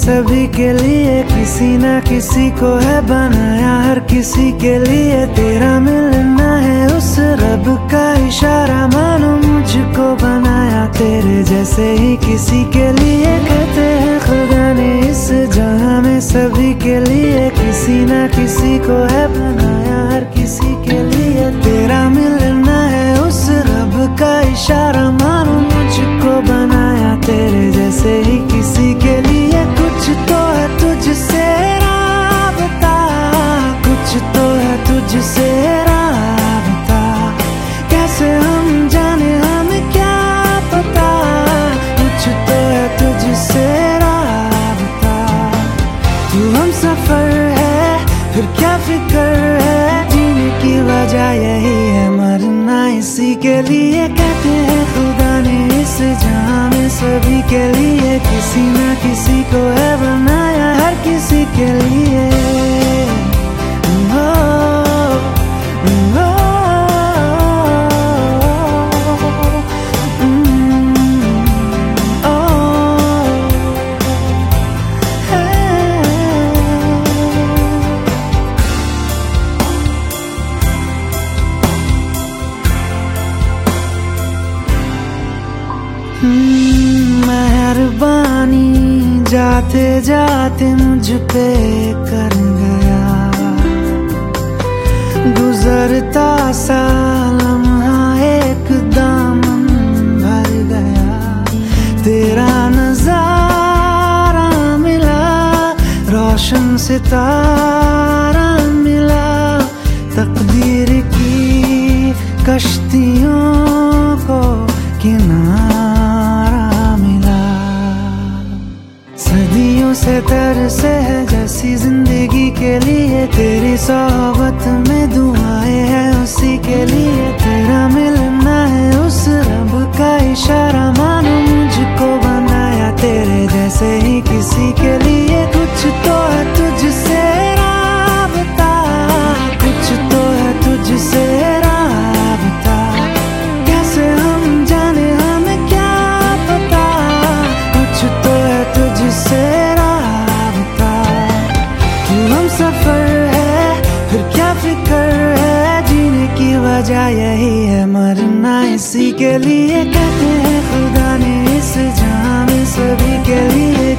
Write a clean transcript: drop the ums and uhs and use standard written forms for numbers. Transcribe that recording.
सभी के लिए किसी ना किसी को है बनाया, हर किसी के लिए तेरा मिलना है उस रब का इशारा। मानो मुझको बनाया तेरे जैसे ही किसी के लिए, कहते हैं खुदा ने इस जहां में सभी के लिए किसी ना किसी को है बनाया, हर किसी के लिए तेरा मिलना है उस रब का इशारा। मानो मुझको बनाया तेरे जैसे ही किसी के लिए, कुछ तो है तुझसे राबता, कुछ तो है तुझसे राबता, कैसे हम जाने हमें क्या पता, कुछ तो है तुझसे राबता। तू हम सफर है फिर क्या फिक्र है, जीने की वजह यही है मरना इसी के लिए। कहते हैं खुदा ने इस जहां में सभी के लिए किसी ना किसी को है बनाया, हर किसी के लिए। मेहरबानी जाते जाते मुझ पे कर गया, गुजरता सा लम्हा एक दामन भर गया, तेरा नजारा मिला, रोशन सितारा मिला, तकदीर की कश्तियों को किनारा मिला। सदियों से तरसे है जैसी जिंदगी के लिए, तेरी सोहबत में दुआएं हैं उसी के लिए, तेरा मिलना है उस रब का इशारा। मानो मुझको बनाया तेरे जैसे ही किसी के लिए, कुछ तो है तुझसे राबता, कुछ तो है तुझसे राबता, कैसे हम जाने हमें क्या पता, कुछ तो है तुझसे राबता। तू हम सफर है फिर क्या फिक्र है, जीने की वजह यही है मरना इसी के लिए। कहते हैं खुदा ने इस जहां में सभी के लिए